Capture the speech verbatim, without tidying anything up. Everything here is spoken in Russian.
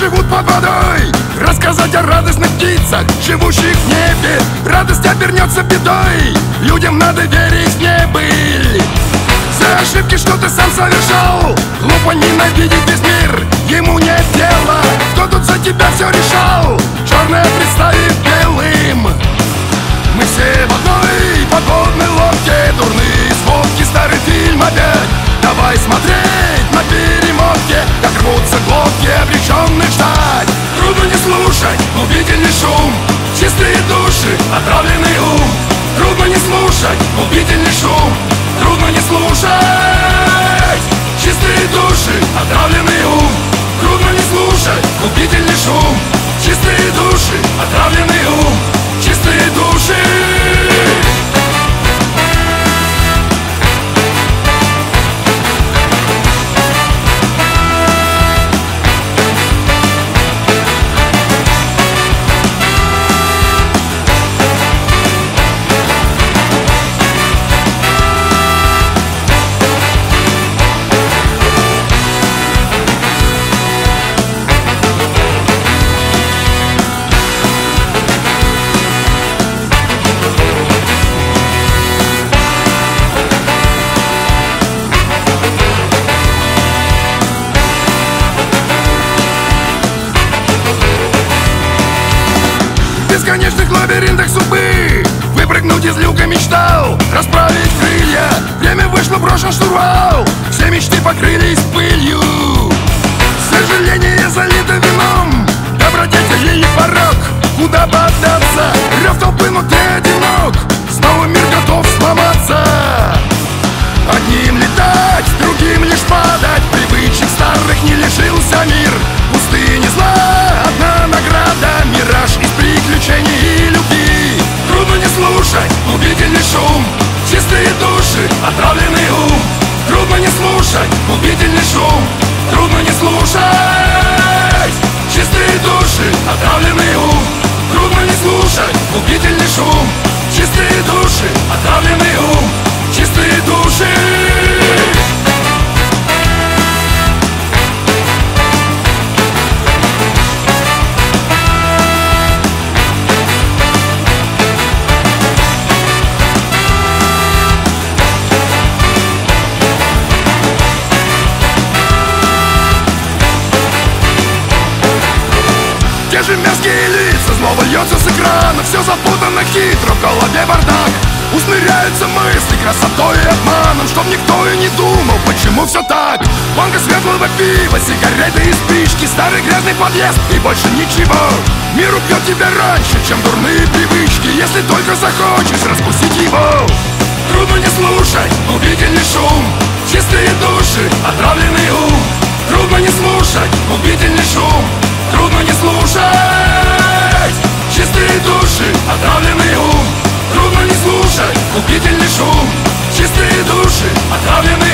живут под водой, рассказать о радостных птицах, живущих в небе. Радость обернется бедой, людям надо верить в небыль. За ошибки, что ты сам совершал, глупо ненавидеть весь мир. Ему нет дела, кто тут за тебя все решал, черное представив белым. Мы все в одной подводной лодке, дурные сводки, старый фильм опять. Давай смотреть на перемотке, как рвутся глотки, обреченных ждать. Трудно не слушать убийственный шум, чистые души, отравленный ум. Трудно не слушать убийственный шум, трудно не слушать чистые души, отравленный ум. Трудно не слушать убийственный шум, чистые души, отравленный ум. Чистые души. В бесконечных лабиринтах судьбы выпрыгнуть из люка мечтал, расправить крылья. Время вышло, брошен штурвал, все мечты покрылись пылью. Сожаление залито вином, добродетель или порок. Куда поддаться? Рев толпы, но ты одинок. Снова мир готов сломаться. Одним летать, другим лишь падать. Привычек старых не лишился мир. Пустыни зла, одна награда. Мираж из приключений и любви. Трудно не слушать убийственный шум, чистые души, отравленный ум. Трудно не слушать убийственный шум, трудно не слушать чистые души, отравленный ум. Трудно не слушать убийственный шум, чистые души, отравленный ум. Чистые души. Те же мерзкие лица, снова льется с экрана. Все запутанно, хитро, в голове бардак. Усмиряются мысли красотой и обманом, чтоб никто и не думал, почему все так. Банка светлого пива, сигареты и спички, старый грязный подъезд и больше ничего. Мир убьет тебя раньше, чем дурные привычки, если только захочешь раскусить его. Трудно не слушать убийственный шум, чистые души, отравленный ум. Трудно не слушать убийственный шум, трудно не слушать чистые души, отравленный ум. Трудно не слушать убийственный шум, чистые души, отравленный